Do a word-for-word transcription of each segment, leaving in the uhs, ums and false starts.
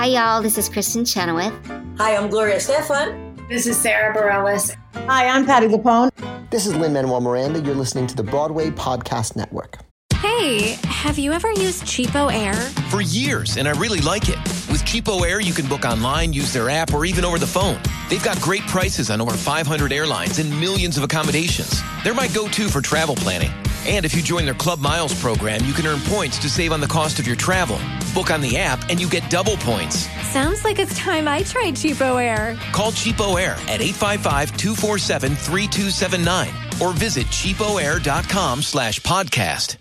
Hi, y'all. This is Kristen Chenoweth. Hi, I'm Gloria Stefan. This is Sarah Bareilles. Hi, I'm Patti LuPone. This is Lin-Manuel Miranda. You're listening to the Broadway Podcast Network. Hey, have you ever used Cheapo Air? For years, and I really like it. With Cheapo Air, you can book online, use their app, or even over the phone. They've got great prices on over five hundred airlines and millions of accommodations. They're my go-to for travel planning. And if you join their Club Miles program, you can earn points to save on the cost of your travel. Book on the app, and you get double points. Sounds like it's time I tried Cheapo Air. Call Cheapo Air at eight five five, two four seven, three two seven nine or visit cheapoair.com slash podcast.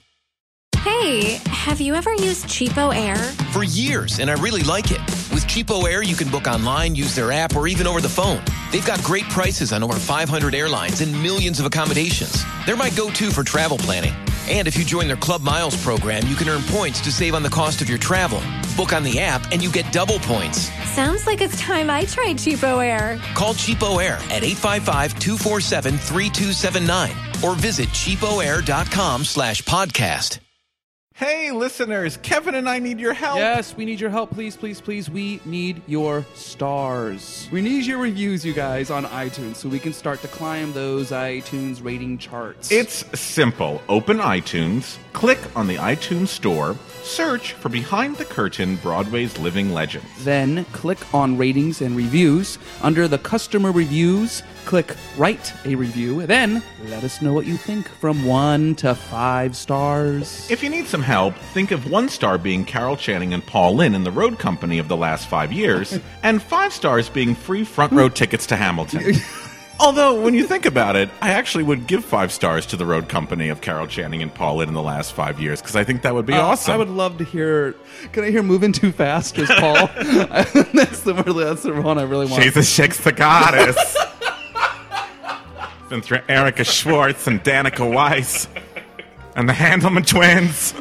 Hey, have you ever used Cheapo Air? For years, and I really like it. With Cheapo Air, you can book online, use their app, or even over the phone. They've got great prices on over five hundred airlines and millions of accommodations. They're my go-to for travel planning. And if you join their Club Miles program, you can earn points to save on the cost of your travel. Book on the app, and you get double points. Sounds like it's time I tried Cheapo Air. Call Cheapo Air at eight five five, two four seven, three two seven nine or visit cheapoair.com slash podcast. Hey, listeners, Kevin and I need your help. Yes, we need your help. Please, please, please. We need your stars. We need your reviews, you guys, on iTunes so we can start to climb those iTunes rating charts. It's simple. Open iTunes, click on the iTunes store, search for Behind the Curtain, Broadway's Living Legends. Then click on Ratings and Reviews. Under the Customer Reviews, click Write a Review. Then let us know what you think from one to five stars. If you need some help, think of one star being Carol Channing and Paul Lynde in the road company of the last five years, and five stars being free front row tickets to Hamilton. Although, when you think about it, I actually would give five stars to the road company of Carol Channing and Paul Lynde in the last five years, because I think that would be uh, awesome. I would love to hear... Can I hear Moving Too Fast as Paul? that's, the, that's the one I really want. Jesus shakes the goddess. Been through Erica Schwartz and Danica Weiss and the Handelman twins.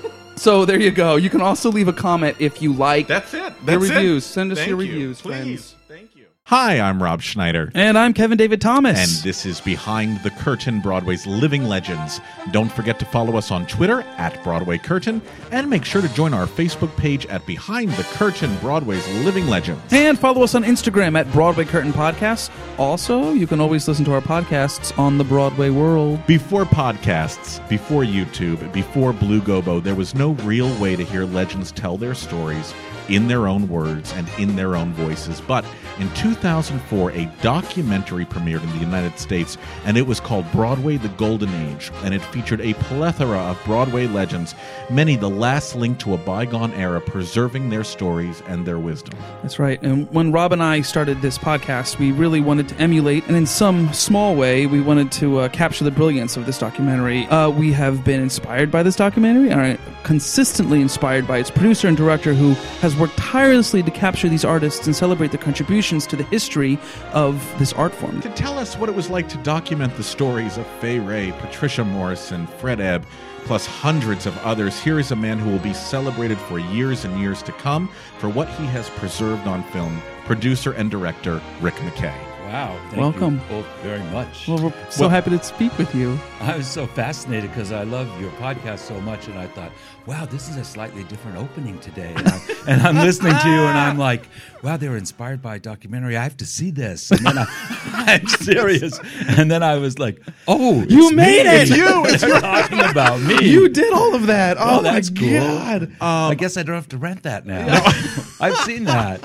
So there you go. You can also leave a comment if you like. That's it. That's the reviews. It. Send us Thank your you. reviews, Please. friends. Thank you. Hi, I'm Rob Schneider. And I'm Kevin David Thomas. And this is Behind the Curtain, Broadway's Living Legends. Don't forget to follow us on Twitter at Broadway Curtain, and make sure to join our Facebook page at Behind the Curtain, Broadway's Living Legends. And follow us on Instagram at Broadway Curtain Podcasts. Also, you can always listen to our podcasts on the Broadway World. Before podcasts, before YouTube, before Blue Gobo, there was no real way to hear legends tell their stories in their own words and in their own voices. But in two thousand four, a documentary premiered in the United States, and it was called Broadway: The Golden Age, and it featured a plethora of Broadway legends, many the last link to a bygone era, preserving their stories and their wisdom. That's right. And when Rob and I started this podcast, we really wanted to emulate, and in some small way, we wanted to uh, capture the brilliance of this documentary. Uh, we have been inspired by this documentary, and are consistently inspired by its producer and director, who has worked tirelessly to capture these artists and celebrate their contributions to the history of this art form. To tell us what it was like to document the stories of Fay Wray, Patricia Morrison, Fred Ebb, plus hundreds of others, here is a man who will be celebrated for years and years to come for what he has preserved on film, producer and director Rick McKay. Wow. Thank Welcome. you both very much. Well, we're so well, happy to speak with you. I was so fascinated because I love your podcast so much, and I thought, wow, this is a slightly different opening today. And, I, and I'm listening to you, and I'm like, wow, they were inspired by a documentary. I have to see this. And then I, I'm serious. And then I was like, oh, it's you made me. it. It's you. It's They're talking about me. You did all of that. Oh, oh that's my cool. God. Um, I guess I don't have to rent that now. I've seen that.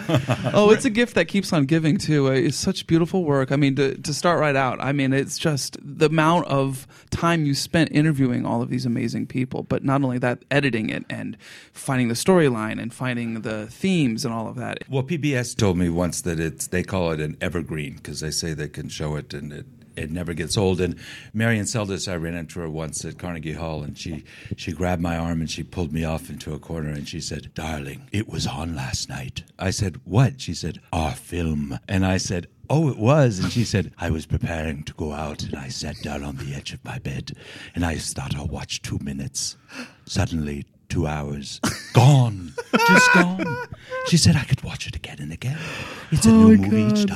Oh, it's a gift that keeps on giving, too. It's such beautiful work. I mean, to, to start right out, I mean, it's just the amount of time you spent interviewing all of these amazing people, but not only that, editing it and finding the storyline and finding the themes and all of that. Well, P B S told me once that it's they call it an evergreen because they say they can show it and it it never gets old. And Marian Seldes, I ran into her once at Carnegie Hall, and she, she grabbed my arm and she pulled me off into a corner and she said, darling, it was on last night. I said, what? She said, our film. And I said, oh, it was. And she said, I was preparing to go out and I sat down on the edge of my bed and I thought I'll watch two minutes. Suddenly, two hours. Gone. Just gone. She said I could watch it again and again. It's a oh new my movie God. each time.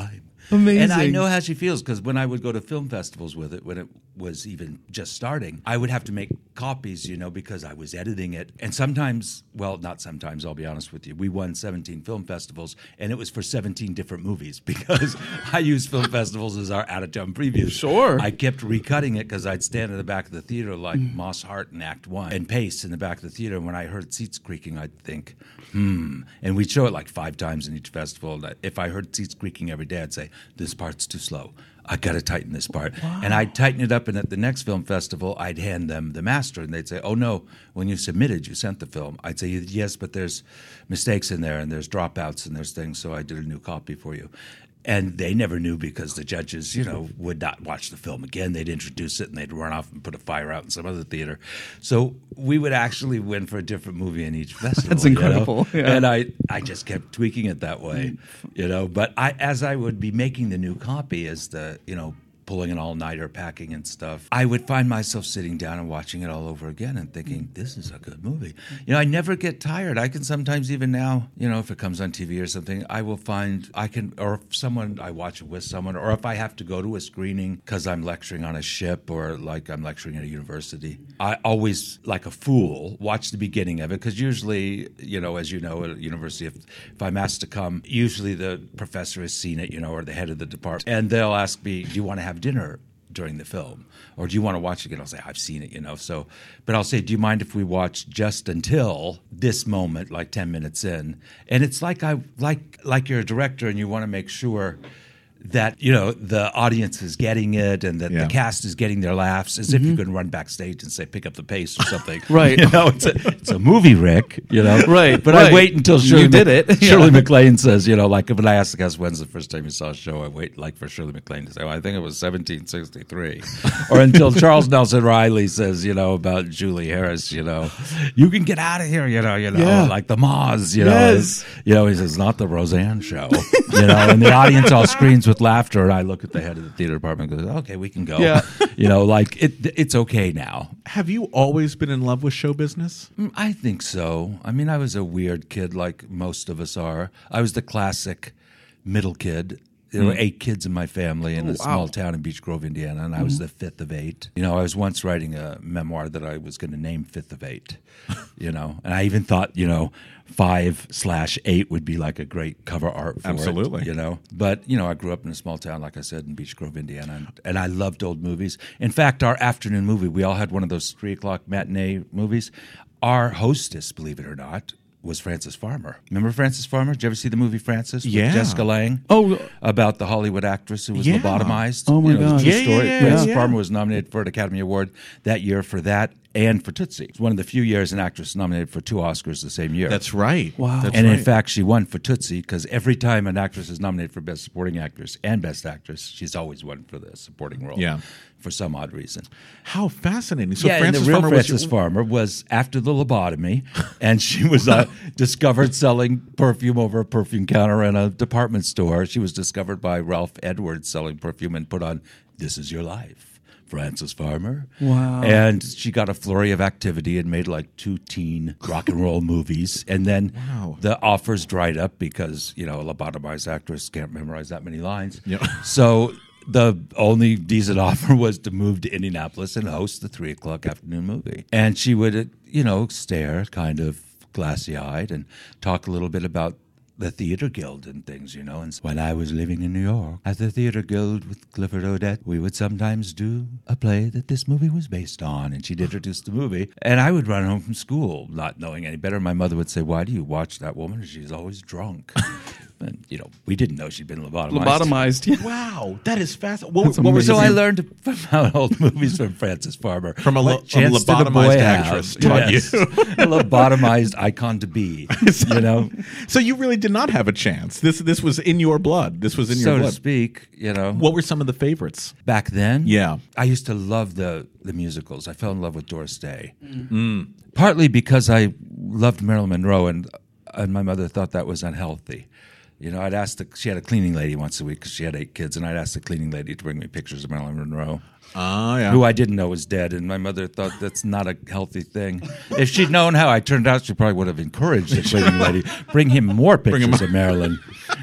Amazing. And I know how she feels because when I would go to film festivals with it, when it was even just starting, I would have to make copies, you know, because I was editing it. And sometimes, well, not sometimes, I'll be honest with you, we won seventeen film festivals, and it was for seventeen different movies because I used film festivals as our out-of-town previews. Sure. I kept recutting it because I'd stand in the back of the theater like Mm. Moss Hart in Act One and Pace in the back of the theater. And when I heard seats creaking, I'd think, hmm. And we'd show it like five times in each festival. And if I heard seats creaking every day, I'd say, this part's too slow. I got to tighten this part. Wow. And I'd tighten it up, and at the next film festival, I'd hand them the master, and they'd say, oh, no, when you submitted, you sent the film. I'd say, yes, but there's mistakes in there, and there's dropouts, and there's things, so I did a new copy for you. And they never knew because the judges, you know, would not watch the film again. They'd introduce it and they'd run off and put a fire out in some other theater. So we would actually win for a different movie in each festival. That's incredible. You know? Yeah. And I, I just kept tweaking it that way, you know. But I, as I would be making the new copy, as the, you know, pulling an all-nighter, packing and stuff, I would find myself sitting down and watching it all over again and thinking, this is a good movie. You know, I never get tired. I can sometimes, even now, you know, if it comes on T V or something, I will find, I can, or if someone, I watch it with someone, or if I have to go to a screening because I'm lecturing on a ship or like I'm lecturing at a university, I always, like a fool, watch the beginning of it because usually, you know, as you know, at a university, if, if I'm asked to come, usually the professor has seen it, you know, or the head of the department, and they'll ask me, do you want to have dinner during the film, or do you want to watch it again? I'll say, I've seen it, you know. So, but I'll say, do you mind if we watch just until this moment, like ten minutes in? And it's like I like like you're a director, and you want to make sure that, you know, the audience is getting it and that Yeah. the cast is getting their laughs, as if you can run backstage and say, pick up the pace or something. Right. You know, it's a, it's a movie, Rick, you know. Right, But right. I wait until Shirley, You did Mac- it. Shirley Yeah. MacLaine says, you know, like when I ask the guest, when's the first time you saw a show, I wait like for Shirley MacLaine to say, well, I think it was seventeen sixty-three. Or until Charles Nelson Riley says, you know, about Julie Harris, you know, you can get out of here, you know, you know, Yeah. like the Moz, you know. Yes. And, you know, he says, not the Roseanne show. You know, and the audience all screams with laughter, and I look at the head of the theater department and goes, okay, we can go. Yeah. You know, like it, it's okay now. Have you always been in love with show business? Mm, I think so. I mean, I was a weird kid like most of us are. I was the classic middle kid. There were eight kids in my family in a small town in Beech Grove, Indiana, and I was the fifth of eight. You know, I was once writing a memoir that I was going to name Fifth of Eight, you know, and I even thought, you know, five slash eight would be like a great cover art for Absolutely. it, you know. But, you know, I grew up in a small town, like I said, in Beech Grove, Indiana, and, and I loved old movies. In fact, our afternoon movie, we all had one of those three o'clock matinee movies. Our hostess, believe it or not, was Frances Farmer. Remember Frances Farmer? Did you ever see the movie Frances with Yeah. Jessica Lange? Oh, About the Hollywood actress who was Yeah. lobotomized. Oh, my You know, it was a gosh. true Yeah, story. yeah, yeah, Frances yeah. Farmer was nominated for an Academy Award that year for that and for Tootsie. It's one of the few years an actress nominated for two Oscars the same year. That's right. Wow. That's and right. in fact, she won for Tootsie because every time an actress is nominated for Best Supporting Actress and Best Actress, she's always won for the supporting role. Yeah. For some odd reason. How fascinating. So yeah, Frances and the real Farmer was Frances your- Farmer was after the lobotomy, and she was uh, discovered selling perfume over a perfume counter in a department store. She was discovered by Ralph Edwards selling perfume and put on "This Is Your Life," Frances Farmer. Wow. And she got a flurry of activity and made like two teen rock and roll movies. And then Wow. the offers dried up because, you know, a lobotomized actress can't memorize that many lines. Yeah. So the only decent offer was to move to Indianapolis and host the three o'clock afternoon movie. And she would, uh, you know, stare kind of glassy-eyed and talk a little bit about the Theater Guild and things, you know. And when I was living in New York at the Theater Guild with Clifford Odette, we would sometimes do a play that this movie was based on. And she'd introduce the movie. And I would run home from school not knowing any better. My mother would say, why do you watch that woman? She's always drunk. And, you know, we didn't know she'd been lobotomized. lobotomized. Yeah. Wow, that is fascinating. What, That's what were So some I of your- learned from old movies from Frances Farmer. From a lo- What chance a did a boy lobotomized have? actress taught Yes. you. A lobotomized icon to be, you know, So you really did not have a chance. This this was in your blood. This was in so your to blood. speak, you know. What were some of the favorites? Back then, Yeah. I used to love the the musicals. I fell in love with Doris Day, mm. partly because I loved Marilyn Monroe, and and my mother thought that was unhealthy. You know, I'd ask the she had a cleaning lady once a week because she had eight kids, and I'd ask the cleaning lady to bring me pictures of Marilyn Monroe. Ah, yeah. Who I didn't know was dead, and my mother thought that's not a healthy thing. If she'd known how I turned out, she probably would have encouraged the cleaning lady bring him more pictures him- of Marilyn.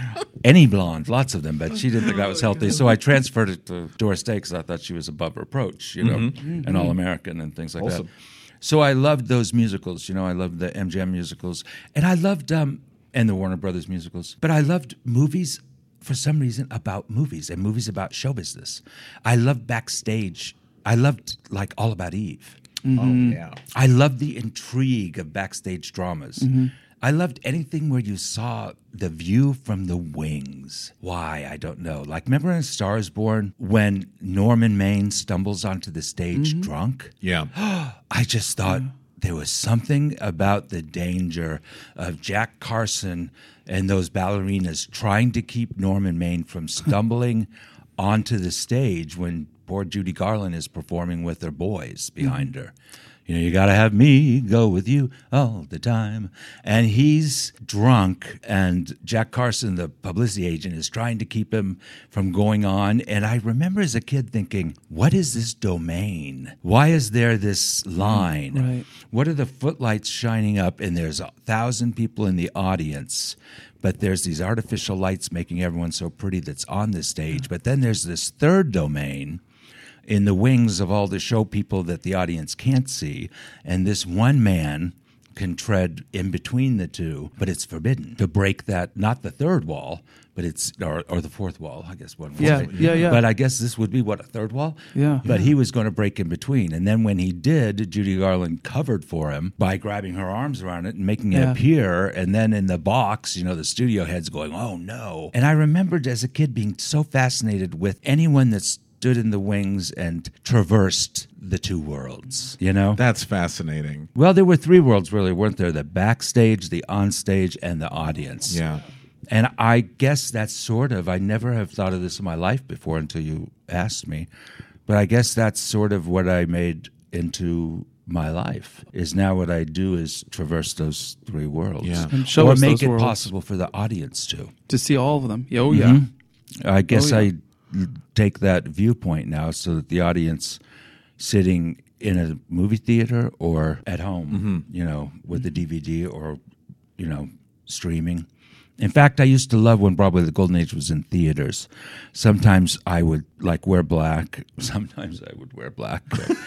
any blonde, lots of them, but she didn't think that was healthy. So I transferred it to Doris Day because I thought she was above reproach, you know, Mm-hmm. and All-American and things like Awesome. that. So I loved those musicals, you know, I loved the M G M musicals, and I loved, um, and the Warner Brothers musicals, but I loved movies for some reason about movies and movies about show business. I loved backstage. I loved, like, All About Eve. Oh, yeah. I loved the intrigue of backstage dramas. Mm-hmm. I loved anything where you saw the view from the wings. Why? I don't know. Like, remember in Star is Born when Norman Maine stumbles onto the stage Mm-hmm. drunk? Yeah. I just thought there was something about the danger of Jack Carson and those ballerinas trying to keep Norman Maine from stumbling onto the stage when poor Judy Garland is performing with her boys behind her. You know, you got to have me go with you all the time. And he's drunk, and Jack Carson, the publicity agent, is trying to keep him from going on. And I remember as a kid thinking, what is this domain? Why is there this line? Right. What are the footlights shining up? And there's a thousand people in the audience, but there's these artificial lights making everyone so pretty that's on the stage. But then there's this third domain in the wings of all the show people that the audience can't see. And this one man can tread in between the two, but it's forbidden to break that, not the third wall, but it's, or, or the fourth wall, I guess one would Yeah, say. yeah, yeah. But I guess this would be, what, a third wall? Yeah. But he was going to break in between. And then when he did, Judy Garland covered for him by grabbing her arms around it and making it Yeah. appear. And then in the box, you know, the studio head's going, oh, no. And I remembered as a kid being so fascinated with anyone that's stood in the wings and traversed the two worlds, you know? That's fascinating. Well, there were three worlds, really, weren't there? The backstage, the onstage, and the audience. Yeah. And I guess that's sort of, I never have thought of this in my life before until you asked me, but I guess that's sort of what I made into my life, is now what I do is traverse those three worlds. Yeah. And show or us make those it worlds. possible for the audience to. To see all of them. Yeah, oh, yeah. I guess Oh, yeah. I l- take that viewpoint now so that the audience sitting in a movie theater or at home, you know, with the D V D or, you know, streaming. In fact, I used to love when Broadway the Golden Age was in theaters. Sometimes I would, like, wear black. Sometimes I would wear black.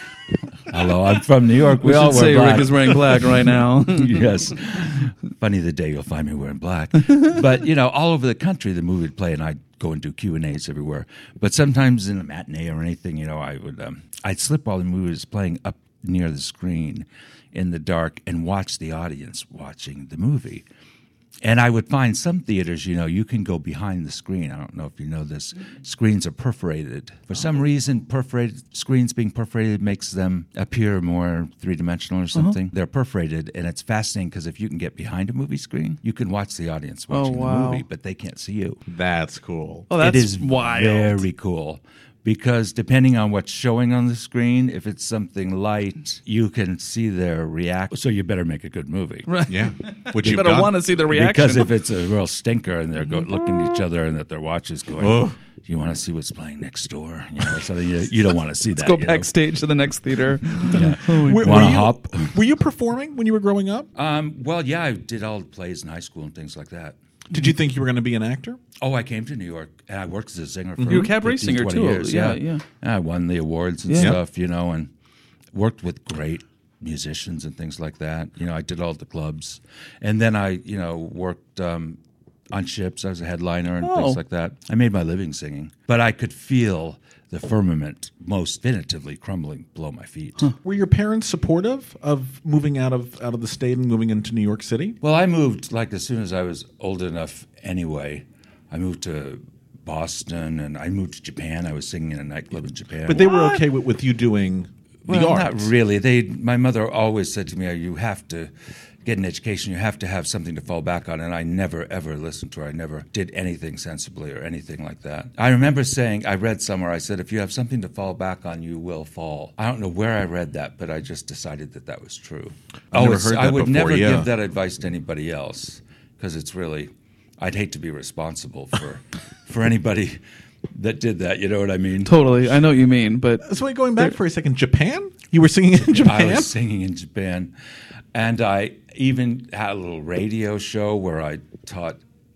Hello, I'm from New York. We, We all should wear say black. Rick is wearing black right now. Yes. Funny the day you'll find me wearing black. But, you know, all over the country, the movie would play, and I'd go and do Q and A's everywhere. But sometimes in a matinee or anything, you know, I would, um, I'd slip while the movie was playing up near the screen in the dark and watch the audience watching the movie. And I would find some theaters, you know, you can go behind the screen. I don't know if you know this. Screens are perforated. For some reason, perforated screens being perforated makes them appear more three-dimensional or something. They're perforated, and it's fascinating because if you can get behind a movie screen, you can watch the audience watching wow. the movie, but they can't see you. That's cool. Oh, that's it is wild. very cool. Because depending on what's showing on the screen, if it's something light, you can see their reaction. So you better make a good movie. Right. Yeah. Which You you've better done. want to see the reaction. Because if it's a real stinker and they're go- looking at each other and that their watch is going, Oh. you want to see what's playing next door? You know, so you, you don't want to see that. Go you know? backstage to the next theater. Yeah. Were, Want were to you, hop? were you performing when you were growing up? Um, well, yeah, I did all the plays in high school and things like that. Did you think you were going to be an actor? Oh, I came to New York and I worked as a singer for You're a cabaret fifteen, singer, twenty too. Years. Yeah, Yeah, yeah. I won the awards and Yeah. stuff, you know, and worked with great musicians and things like that. You know, I did all the clubs. And then I, you know, worked um, on ships. I was a headliner and Oh. things like that. I made my living singing. But I could feel the firmament most definitively crumbling below my feet. Were your parents supportive of moving out of out of the state and moving into New York City? Well, I moved like as soon as I was old enough anyway. I moved to Boston and I moved to Japan. I was singing in a nightclub in Japan. But they were okay with, with you doing the well, arts. not really. They, my mother always said to me, "You have to get an education. You have to have something to fall back on." And I never, ever listened to her. I never did anything sensibly or anything like that. I remember saying, I read somewhere, I said, "If you have something to fall back on, you will fall." I don't know where I read that, but I just decided that that was true. I've never it's- heard I that would before, never yeah. give that advice to anybody else because it's really, I'd hate to be responsible for for anybody that did that. You know what I mean? Totally. I know what you mean, but So wait, going back for a second, Japan? You were singing in Japan? I was singing in Japan, and I even had a little radio show where I taught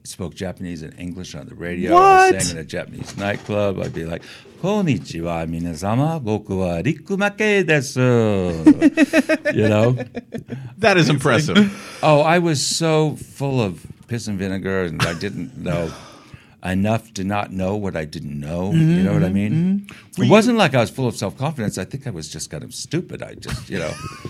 spoke Japanese and English on the radio. What? I sang in a Japanese nightclub. I'd be like, "Konnichiwa, minasama, boku wa rikumake desu." You know? That is impressive. Oh, I was so full of piss and vinegar, and I didn't know enough to not know what I didn't know. Mm-hmm, you know what I mean? Mm-hmm. It wasn't like I was full of self-confidence. I think I was just kind of stupid. I just, you know,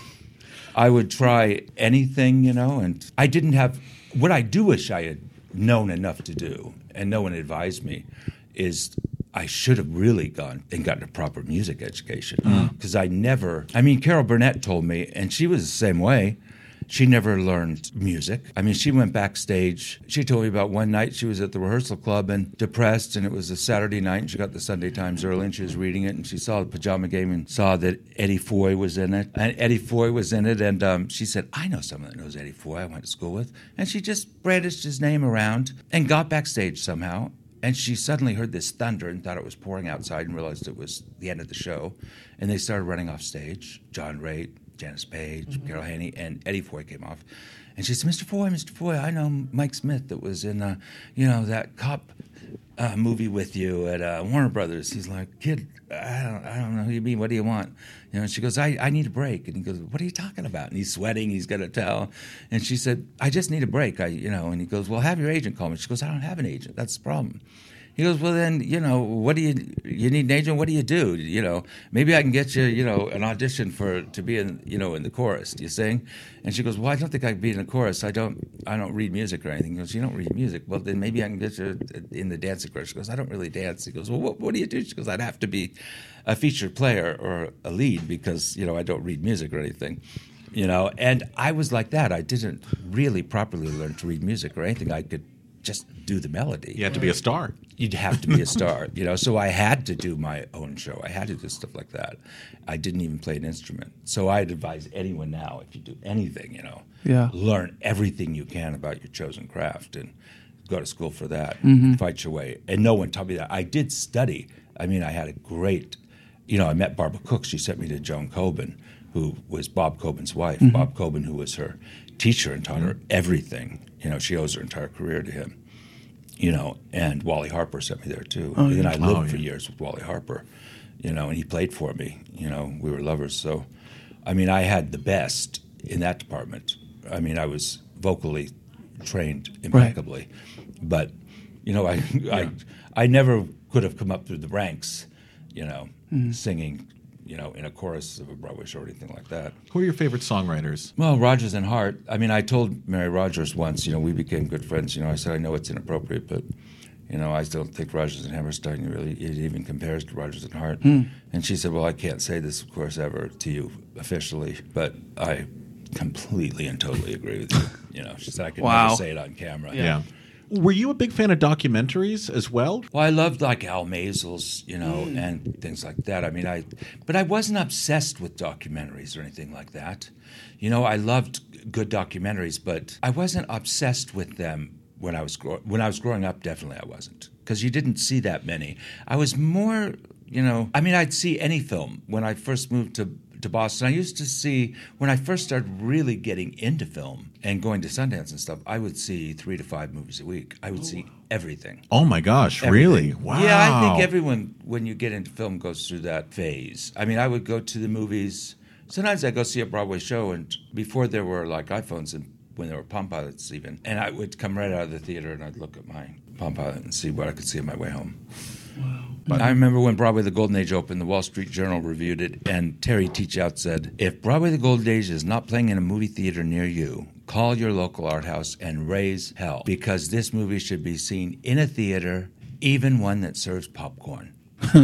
I would try anything, you know, and I didn't have, what I do wish I had known enough to do, and no one advised me, is I should have really gone and gotten a proper music education. Because mm-hmm. I never, I mean, Carol Burnett told me, and she was the same way. She never learned music. I mean, she went backstage. She told me about one night she was at the rehearsal club and depressed, and it was a Saturday night, and she got the Sunday Times early, and she was reading it, and she saw the Pajama Game and saw that Eddie Foy was in it. And Eddie Foy was in it, and um, she said, I know someone that knows Eddie Foy I went to school with. And she just brandished his name around and got backstage somehow. And she suddenly heard this thunder and thought it was pouring outside and realized it was the end of the show. And they started running off stage. John Raitt, Janice Page, mm-hmm. Carol Haney, and Eddie Foy came off. And she said, Mister Foy, Mister Foy, I know Mike Smith that was in, uh, you know, that cop uh, movie with you at uh, Warner Brothers. He's like, kid, I don't, I don't know who you mean. What do you want? You know, and she goes, I, I need a break. And he goes, what are you talking about? And he's sweating. He's got to tell. And she said, I just need a break. I, you know, and he goes, well, have your agent call me. She goes, I don't have an agent. That's the problem. He goes, well, then, you know, what do you, you need an agent? What do you do? You know, maybe I can get you, you know, an audition for, to be in, you know, in the chorus. Do you sing? And she goes, well, I don't think I can be in the chorus. I don't, I don't read music or anything. He goes, you don't read music? Well, then maybe I can get you in the dancing chorus. She goes, I don't really dance. He goes, well, what, what do you do? She goes, I'd have to be a featured player or a lead because, you know, I don't read music or anything. You know, and I was like that. I didn't really properly learn to read music or anything. I could just do the melody. You had to be a star. You'd have to be a star, you know. So I had to do my own show. I had to do stuff like that. I didn't even play an instrument. So I'd advise anyone now, if you do anything, you know, yeah. learn everything you can about your chosen craft and go to school for that. Mm-hmm. Fight your way. And no one taught me that. I did study. I mean, I had a great, you know, I met Barbara Cook. She sent me to Joan Coben, who was Bob Coben's wife. Mm-hmm. Bob Coben, who was her teacher and taught her everything. You know, she owes her entire career to him. You know, and Wally Harper sent me there too. Oh, and then yeah. I lived oh, for yeah. years with Wally Harper, you know, and he played for me. You know, we were lovers. So, I mean, I had the best in that department. I mean, I was vocally trained impeccably, right. But you know, I, yeah. I, I never could have come up through the ranks, you know, mm-hmm. singing. You know, in a chorus of a Broadway show or anything like that. Who are your favorite songwriters? Well, Rodgers and Hart. I mean, I told Mary Rodgers once, you know, we became good friends. You know, I said, I know it's inappropriate, but, you know, I don't think Rodgers and Hammerstein really, it even compares to Rodgers and Hart. Mm. And she said, well, I can't say this, of course, ever to you officially, but I completely and totally agree with you. You know, she said I could wow. never say it on camera. Yeah. yeah. Were you a big fan of documentaries as well? Well, I loved like Al Maisels, you know, mm. and things like that. I mean, I, but I wasn't obsessed with documentaries or anything like that. You know, I loved good documentaries, but I wasn't obsessed with them when I was gro- when I was growing up. Definitely, I wasn't, because you didn't see that many. I was more, you know, I mean, I'd see any film when I first moved to. to Boston. I used to see, when I first started really getting into film and going to Sundance and stuff, I would see three to five movies a week. I would oh. see everything. Oh my gosh, everything. Really? Wow. Yeah, I think everyone, when you get into film, goes through that phase. I mean, I would go to the movies. Sometimes I'd go see a Broadway show, and before there were like iPhones and when there were Palm Pilots even, and I would come right out of the theater and I'd look at my Palm Pilot and see what I could see on my way home. Wow. But I remember when Broadway the Golden Age opened, the Wall Street Journal reviewed it, and Terry Teachout said, if Broadway the Golden Age is not playing in a movie theater near you, call your local art house and raise hell, because this movie should be seen in a theater, even one that serves popcorn.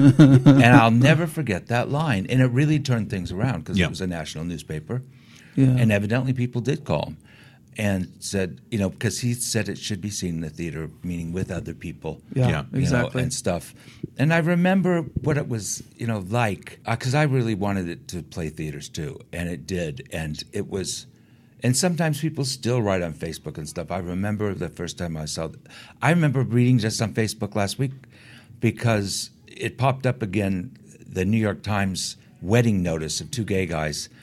And I'll never forget that line. And it really turned things around, because yep. it was a national newspaper, yeah. and evidently people did call him. And said, you know, because he said it should be seen in the theater, meaning with other people. Yeah, yeah. exactly. Know, and stuff. And I remember what it was, you know, like, because uh, I really wanted it to play theaters too. And it did. And it was, and sometimes people still write on Facebook and stuff. I remember the first time I saw, I remember reading just on Facebook last week, because it popped up again, the New York Times wedding notice of two gay guys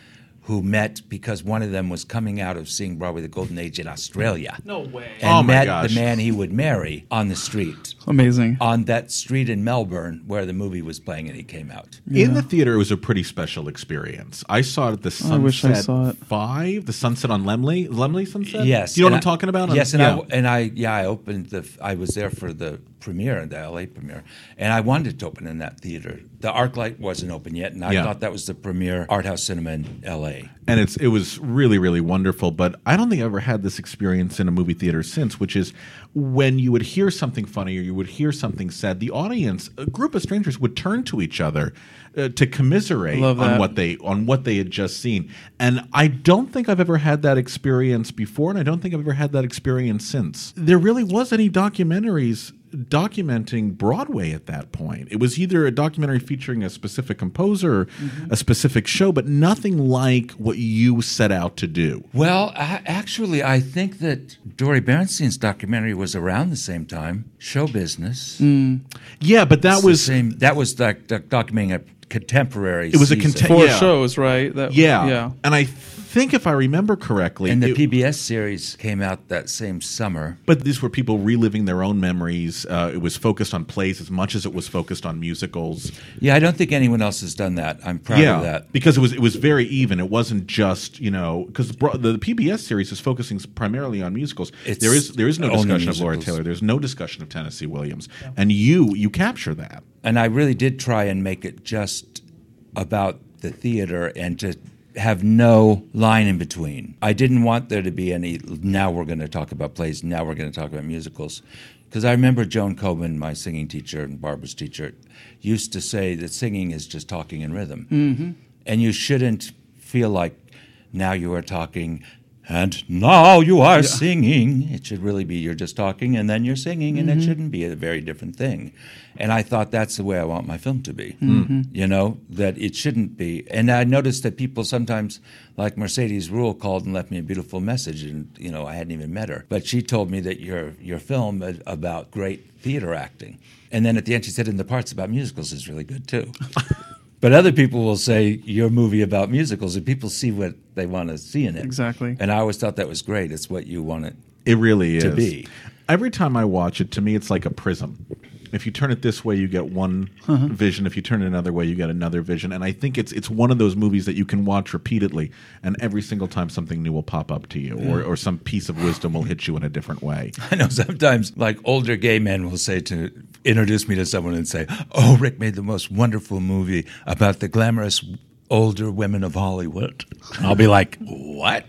who met because one of them was coming out of seeing Broadway the Golden Age in Australia. No way. And Oh, my met gosh. the man he would marry on the street. Amazing. On that street in Melbourne where the movie was playing and he came out. In the theater, it was a pretty special experience. I saw it at the Sunset I wish I saw it. Five, the Sunset on Lemley, Lemley Sunset. Yes. Do you know what and I'm I- talking about? Yes, and, yeah. I, and I, yeah, I opened the, I was there for the premiere, the L A premiere, and I wanted to open in that theater. The ArcLight wasn't open yet, and I Yeah. thought that was the premier art house cinema in L A. and it's it was really really wonderful. But I don't think I've ever had this experience in a movie theater since, which is when you would hear something funny or you would hear something said, the audience, a group of strangers, would turn to each other uh, to commiserate Love on that. what they on what they had just seen. And I don't think I've ever had that experience before, and I don't think I've ever had that experience since. There really was any documentaries documenting Broadway at that point. It was either a documentary featuring a specific composer or Mm-hmm. a specific show, but nothing like what you set out to do. Well, I, actually, I think that Dory Bernstein's documentary was around the same time. Show Business. Yeah, but that It's the was same. That was doc, doc, documenting a contemporary. It was a season. contem- Four yeah. shows, right? That, yeah. Yeah. And I think if I remember correctly, And the it- P B S series came out that same summer. but these were people reliving their own memories. Uh, it was focused on plays as much as it was focused on musicals. Yeah, I don't think anyone else has done that. I'm proud yeah, of that. because it was it was very even. It wasn't just you know because the, the P B S series is focusing primarily on musicals. It's there is there is no only discussion of Laura musicals. Taylor. There's no discussion of Tennessee Williams, and you you capture that. And I really did try and make it just about the theater and to have no line in between. I didn't want there to be any, now we're going to talk about plays, now we're going to talk about musicals. Because I remember Joan Coben, my singing teacher and Barbara's teacher, used to say that singing is just talking in rhythm. Mm-hmm. And you shouldn't feel like now you are talking and now you are singing. It should really be you're just talking and then you're singing, and it shouldn't be a very different thing. And I thought that's the way I want my film to be. Mm-hmm. You know, that it shouldn't be. And I noticed that people sometimes, like Mercedes Ruehl, called and left me a beautiful message, and you know I hadn't even met her, but she told me that your your film is about great theater acting. And then at the end she said, and the parts about musicals is really good too. But other people will say your movie about musicals, and people see what they want to see in it. Exactly. And I always thought that was great. It's what you want it. It really is. To be. Every time I watch it, to me, it's like a prism. If you turn it this way, you get one vision. If you turn it another way, you get another vision. And I think it's it's one of those movies that you can watch repeatedly, and every single time something new will pop up to you, or, or some piece of wisdom will hit you in a different way. I know sometimes, like, older gay men will say to, introduce me to someone and say, oh, Rick made the most wonderful movie about the glamorous older women of Hollywood. And I'll be like, what?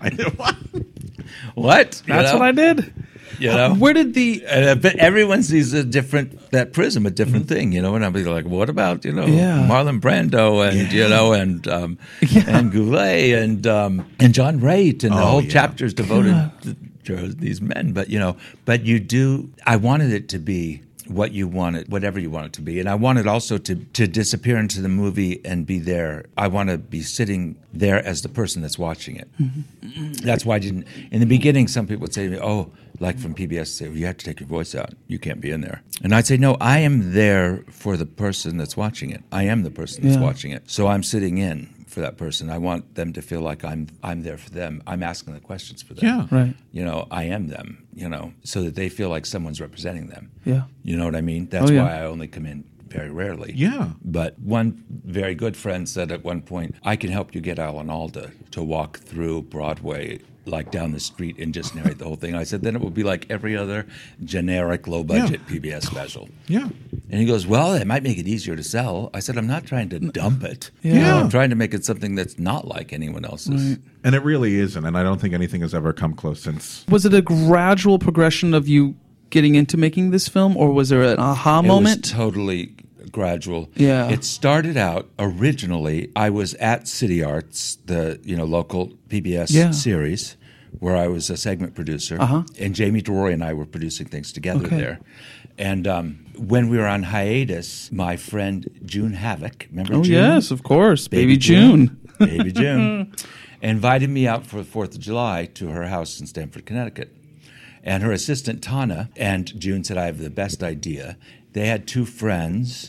What? You That's know? what I did. You know? Where did the Uh, but everyone sees a different, that prism, a different thing, you know, and I'll be like, what about, you know, Yeah. Marlon Brando and, you know, and um, and Goulet and um, and John Wright, and the Oh, whole yeah. chapter's devoted to, to these men. But, you know, but you do, I wanted it to be what you want it, whatever you want it to be. And I wanted also to, to disappear into the movie and be there. I want to be sitting there as the person that's watching it. That's why I didn't, in the beginning, some people would say to me, oh, like from P B S, say, well, you have to take your voice out. You can't be in there. And I'd say, no, I am there for the person that's watching it. I am the person that's Yeah. watching it. So I'm sitting in for that person. I want them to feel like I'm I'm there for them. I'm asking the questions for them. Yeah. Right. You know, I am them, you know, so that they feel like someone's representing them. Yeah. You know what I mean? That's Oh, yeah. why I only come in very rarely. Yeah. But one very good friend said at one point, I can help you get Alan Alda to walk through Broadway, like down the street, and just narrate the whole thing. I said, then it will be like every other generic low-budget Yeah. P B S special. Yeah. And he goes, well, it might make it easier to sell. I said, I'm not trying to dump it. Yeah. You know, I'm trying to make it something that's not like anyone else's. And it really isn't. And I don't think anything has ever come close since. Was it a gradual progression of you getting into making this film, or was there an aha It moment? was totally gradual. Yeah. It started out originally, I was at City Arts, the you know local P B S Yeah. series, where I was a segment producer, Uh-huh. and Jamie DeRoy and I were producing things together Okay. there. And um, when we were on hiatus, my friend June Havoc, remember Oh June? yes, of course, Baby, June. Baby June, invited me out for the fourth of July to her house in Stamford, Connecticut. And her assistant, Tana, and June said, I have the best idea. They had two friends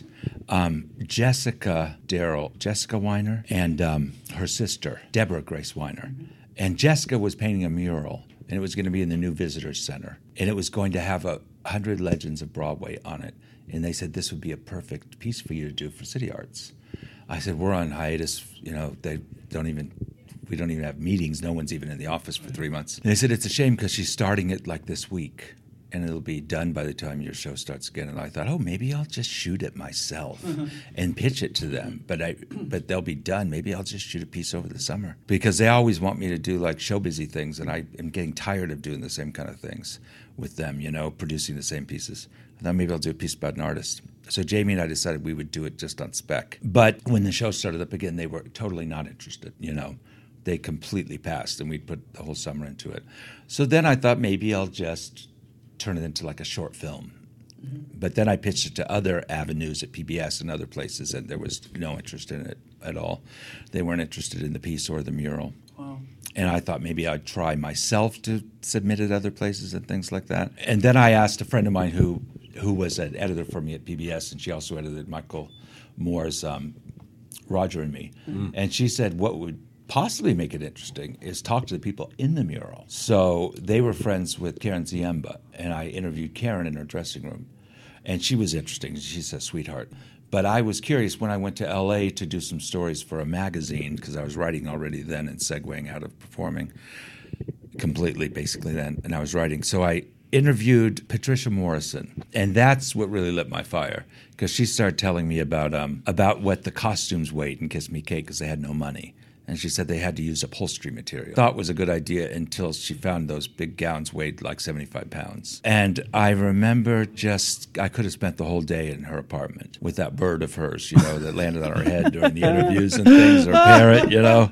um, Jessica Darrell, Jessica Weiner, and um, her sister, Deborah Grace Weiner. And Jessica was painting a mural, and it was going to be in the new Visitors Center. And it was going to have a hundred legends of Broadway on it. And they said, this would be a perfect piece for you to do for City Arts. I said, we're on hiatus. You know, they don't even, we don't even have meetings. No one's even in the office for three months. And they said, it's a shame because she's starting it like this week. And it'll be done by the time your show starts again. And I thought, oh, maybe I'll just shoot it myself mm-hmm. and pitch it to them. But I, but they'll be done. Maybe I'll just shoot a piece over the summer. Because they always want me to do like show busy things, and I am getting tired of doing the same kind of things with them, you know, producing the same pieces. I thought maybe I'll do a piece about an artist. So Jamie and I decided we would do it just on spec. But when the show started up again, they were totally not interested, you know. They completely passed, and we'd put the whole summer into it. So then I thought maybe I'll just turn it into like a short film. Mm-hmm. But then I pitched it to other avenues at P B S and other places, and there was no interest in it at all. They weren't interested in the piece or the mural. Wow. And I thought maybe I'd try myself to submit it other places and things like that. And then I asked a friend of mine who who was an editor for me at P B S, and she also edited Michael Moore's um, Roger and Me. Mm. And she said, what would possibly make it interesting is talk to the people in the mural. So they were friends with Karen Ziemba, and I interviewed Karen in her dressing room. And she was interesting. She's a sweetheart. But I was curious when I went to L A to do some stories for a magazine, because I was writing already then and segueing out of performing completely, basically then, and I was writing. So I interviewed Patricia Morrison, and that's what really lit my fire, because she started telling me about um, about what the costumes weighed in Kiss Me Kate, because they had no money. And she said they had to use upholstery material. Thought it was a good idea until she found those big gowns weighed like seventy-five pounds. And I remember just, I could have spent the whole day in her apartment with that bird of hers, you know, that landed on her head during the interviews and things, or parrot, you know.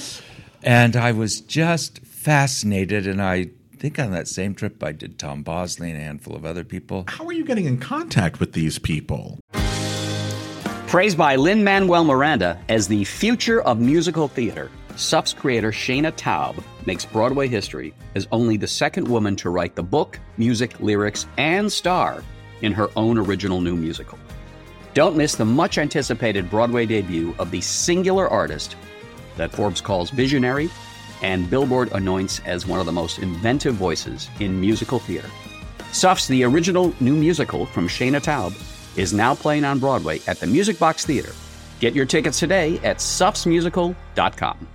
And I was just fascinated, and I think on that same trip I did Tom Bosley and a handful of other people. How are you getting in contact with these people? Praised by Lin-Manuel Miranda as the future of musical theater, S U F's creator Shana Taub makes Broadway history as only the second woman to write the book, music, lyrics, and star in her own original new musical. Don't miss the much-anticipated Broadway debut of the singular artist that Forbes calls visionary and Billboard anoints as one of the most inventive voices in musical theater. S U F's The Original New Musical from Shana Taub is now playing on Broadway at the Music Box Theater. Get your tickets today at sufs musical dot com.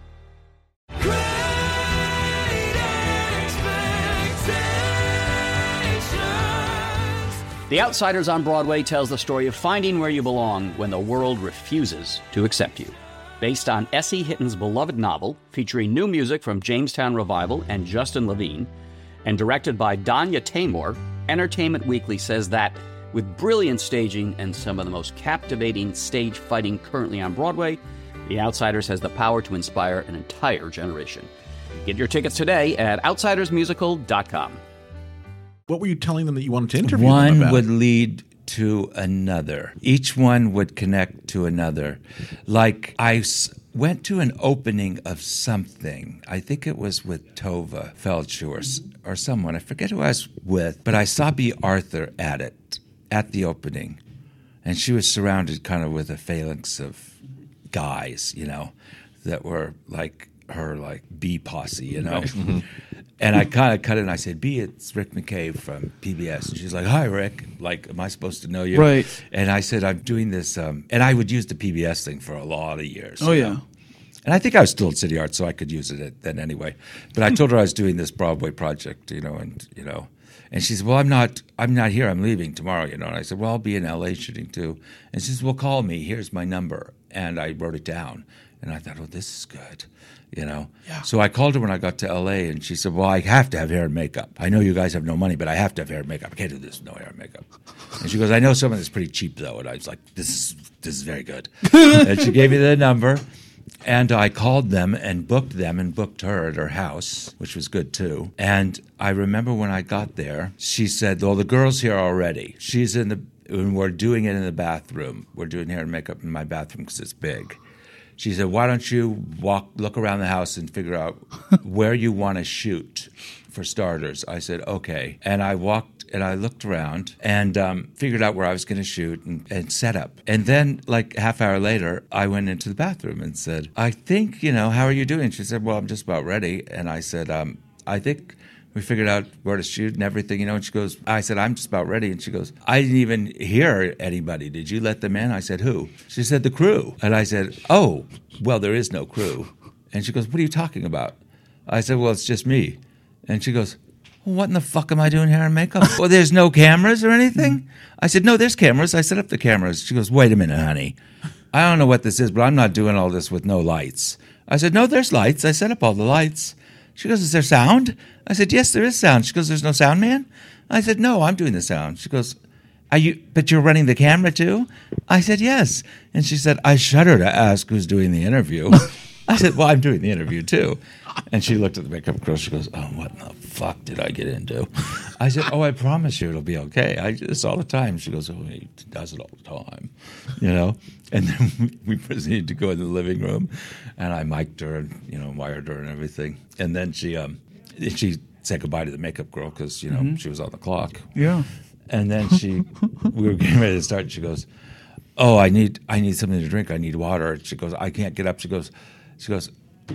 The Outsiders on Broadway tells the story of finding where you belong when the world refuses to accept you. Based on S E Hitton's beloved novel, featuring new music from Jamestown Revival and Justin Levine, and directed by Danya Taymor, Entertainment Weekly says that with brilliant staging and some of the most captivating stage fighting currently on Broadway, The Outsiders has the power to inspire an entire generation. Get your tickets today at outsiders musical dot com. What were you telling them that you wanted to interview one them about? One would lead to another. Each one would connect to another. Like I s- went to an opening of something. I think it was with Tova Feldschuh or, s- or someone. I forget who I was with, but I saw B. Arthur at it, at the opening. And she was surrounded kind of with a phalanx of guys, you know, that were like her like B posse, you know. Right. And I kind of cut it and I said, B, it's Rick McKay from P B S. And she's like, hi, Rick. Like, am I supposed to know you? Right. And I said, I'm doing this. Um, and I would use the P B S thing for a lot of years. Oh, yeah. Know? And I think I was still at City Arts, so I could use it then anyway. But I told her I was doing this Broadway project, you know, and, you know. And she said, well, I'm not I'm not here. I'm leaving tomorrow, you know. And I said, well, I'll be in L A shooting too. And she says, well, call me. Here's my number. And I wrote it down. And I thought, oh, this is good, you know. Yeah. So I called her when I got to L A, and she said, well, I have to have hair and makeup. I know you guys have no money, but I have to have hair and makeup. I can't do this with no hair and makeup. And she goes, I know someone that's pretty cheap, though. And I was like, this is, this is very good. And she gave me the number. And I called them and booked them and booked her at her house, which was good too. And I remember when I got there, she said, well, the girl's here already. She's in the, and we're doing it in the bathroom. We're doing hair and makeup in my bathroom because it's big. She said, why don't you walk, look around the house and figure out where you want to shoot, for starters. I said, okay. And I walked and I looked around and um, figured out where I was going to shoot and, and set up. And then, like a half hour later, I went into the bathroom and said, I think, you know, how are you doing? She said, well, I'm just about ready. And I said, um, I think we figured out where to shoot and everything, you know. And she goes, I said, I'm just about ready. And she goes, I didn't even hear anybody. Did you let them in? I said, who? She said, the crew. And I said, oh, well, there is no crew. And she goes, what are you talking about? I said, well, it's just me. And she goes, well, what in the fuck am I doing here in makeup? Well, there's no cameras or anything? I said, no, there's cameras. I set up the cameras. She goes, wait a minute, honey. I don't know what this is, but I'm not doing all this with no lights. I said, no, there's lights. I set up all the lights. She goes, is there sound? I said, yes, there is sound. She goes, there's no sound man? I said, no, I'm doing the sound. She goes, are you, but you're running the camera too? I said, yes. And she said, I shudder to ask who's doing the interview. I said, well, I'm doing the interview too. And she looked at the makeup girl. She goes, oh, what in the fuck did I get into? I said, oh, I promise you it'll be okay. I do this all the time. She goes, oh, he does it all the time, you know? And then we proceeded to go in the living room, and I mic'd her and, you know, wired her and everything. And then she um, she said goodbye to the makeup girl because, you know, mm-hmm. she was on the clock. Yeah. And then she, we were getting ready to start, and she goes, oh, I need, I need something to drink. I need water. And she goes, I can't get up. She goes, she goes,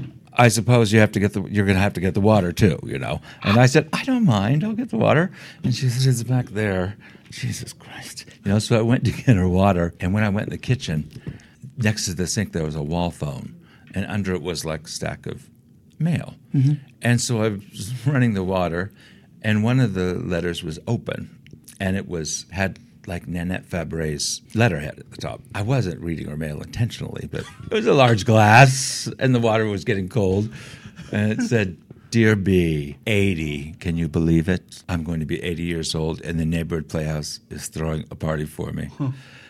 I suppose you have to get the, you're going to have to get the water too, you know. And I said, I don't mind. I'll get the water. And she says, it's back there. Jesus Christ. You know, so I went to get her water. And when I went in the kitchen, next to the sink, there was a wall phone. And under it was like a stack of mail. Mm-hmm. And so I was running the water, and one of the letters was open. And it was, had like Nanette Fabre's letterhead at the top. I wasn't reading her mail intentionally, but it was a large glass, and the water was getting cold. And it said, Dear B, eighty, can you believe it? I'm going to be eighty years old, and the neighborhood playhouse is throwing a party for me. Huh.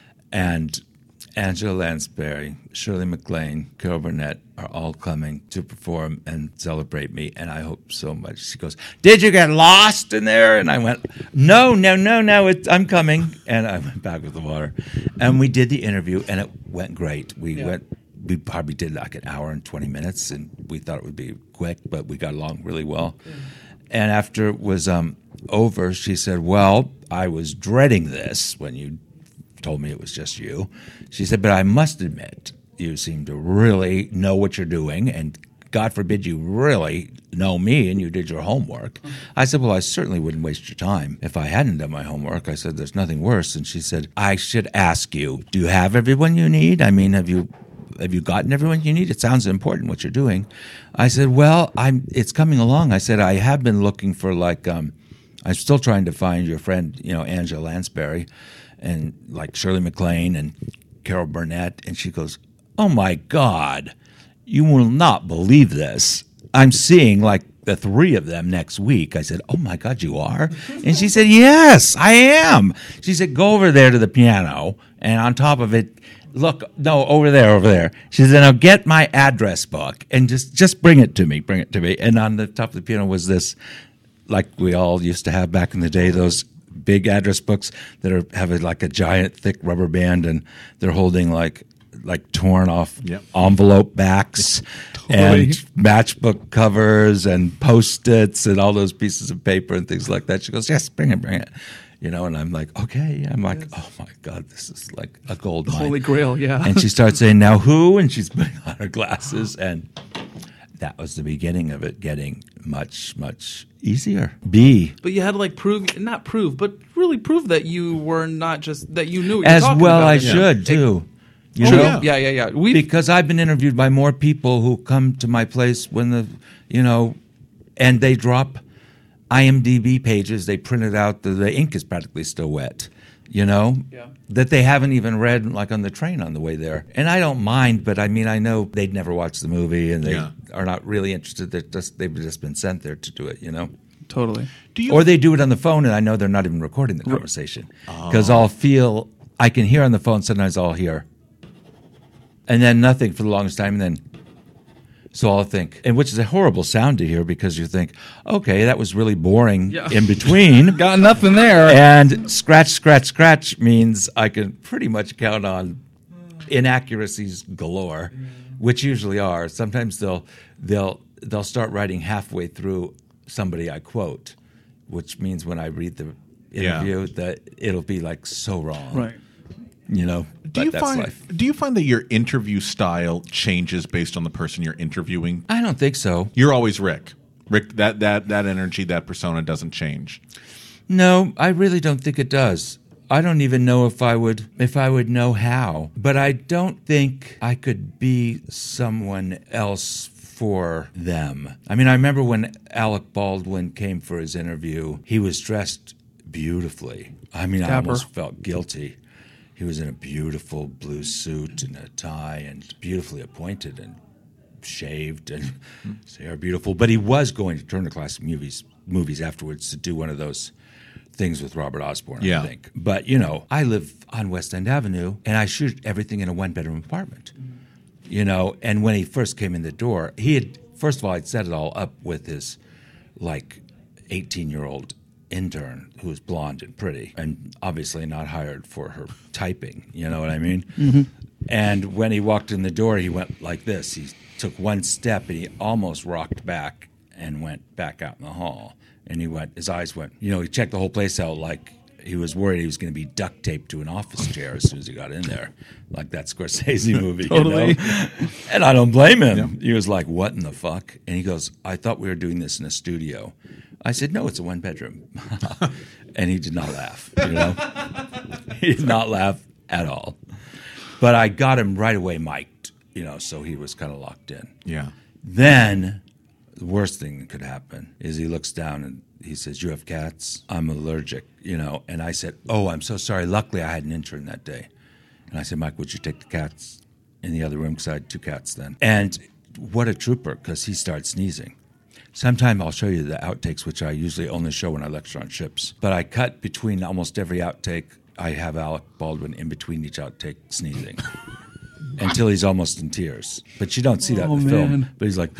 And Angela Lansbury, Shirley MacLaine, Carol Burnett are all coming to perform and celebrate me, and I hope so much. She goes, did you get lost in there? And I went, no, no, no, no, it's, I'm coming. And I went back with the water. And we did the interview, and it went great. We yeah. went, we probably did like an hour and twenty minutes, and we thought it would be quick, but we got along really well. Yeah. And after it was um, over, she said, well, I was dreading this when you told me it was just you. She said, but I must admit, you seem to really know what you're doing, and God forbid you really know me and you did your homework. I said, well, I certainly wouldn't waste your time if I hadn't done my homework. I said, there's nothing worse. And she said, I should ask you, do you have everyone you need? I mean, have you have you gotten everyone you need? It sounds important what you're doing. I said, well, I'm. it's coming along. I said, I have been looking for like, um, I'm still trying to find your friend, you know, Angela Lansbury, and like Shirley MacLaine and Carol Burnett. And she goes, oh my God, you will not believe this. I'm seeing like the three of them next week. I said, oh my God, you are? And she said, yes, I am. She said, go over there to the piano, and on top of it, look, no, over there, over there. She said, now get my address book and just, just bring it to me, bring it to me. And on the top of the piano was this, like we all used to have back in the day, those big address books that are have a, like a giant thick rubber band, and they're holding like like torn off yep. envelope backs totally. And matchbook covers and Post-its and all those pieces of paper and things like that. She goes, yes, bring it, bring it. You know, and I'm like, okay. I'm like, yes. oh my God, this is like a gold mine. Holy grail, yeah. And she starts saying, now who? And she's putting on her glasses, and that was the beginning of it getting much, much easier. B. But you had to like prove, not prove, but really prove that you were not just, that you knew what you were As talking well about. I Yeah. should, too. You oh, know? yeah, yeah, yeah. yeah. We've, because I've been interviewed by more people who come to my place when the, you know, and they drop I M D B pages, they print it out, the, the ink is practically still wet, you know, yeah. that they haven't even read like on the train on the way there. And I don't mind, but I mean, I know they'd never watched the movie, and they yeah. are not really interested. They're just, they've just been sent there to do it, you know. Totally. Do you or they do it on the phone, and I know they're not even recording the conversation. Because oh. I'll feel, I can hear on the phone, sometimes I'll hear, and then nothing for the longest time, and then, so I'll think, and which is a horrible sound to hear, because you think, okay, that was really boring yeah. in between. Got nothing there. And scratch, scratch, scratch means I can pretty much count on inaccuracies galore, which usually are. Sometimes they'll they'll they'll start writing halfway through somebody I quote, which means when I read the interview Yeah. that it'll be like so wrong. Right. You know, Do but you that's find life. do you find that your interview style changes based on the person you're interviewing? I don't think so. You're always Rick. Rick, that that that energy, that persona doesn't change. No, I really don't think it does. I don't even know if I would if I would know how. But I don't think I could be someone else for them. I mean, I remember when Alec Baldwin came for his interview, he was dressed beautifully. I mean, I Dapper. almost felt guilty. He was in a beautiful blue suit and a tie and beautifully appointed and shaved and his hair beautiful. But he was going to Turner Classic Movies movies afterwards to do one of those things with Robert Osborne, Yeah. I think. But, you know, I live on West End Avenue, and I shoot everything in a one-bedroom apartment. You know, and when he first came in the door, he had, first of all, I'd set it all up with his, like, eighteen-year-old intern who was blonde and pretty, and obviously not hired for her typing, you know what I mean? Mm-hmm. And when he walked in the door, he went like this. He took one step, and he almost rocked back and went back out in the hall. And he went, his eyes went, you know, he checked the whole place out like he was worried he was going to be duct taped to an office chair as soon as he got in there, like that Scorsese movie. Totally. You know? And I don't blame him. He was like, what in the fuck? And he goes, I thought we were doing this in a studio. I said, no, it's a one bedroom. And he did not laugh, you know. He did not laugh at all. But I got him right away mic'd, you know, so he was kind of locked in. Yeah. Then the worst thing that could happen is he looks down and he says, you have cats? I'm allergic, you know. And I said, oh, I'm so sorry. Luckily, I had an intern that day. And I said, Mike, would you take the cats in the other room? Because I had two cats then. And what a trooper, because he started sneezing. Sometime I'll show you the outtakes, which I usually only show when I lecture on ships. But I cut between almost every outtake. I have Alec Baldwin in between each outtake sneezing. Until he's almost in tears. But you don't see that Oh, in the film. man. But he's like,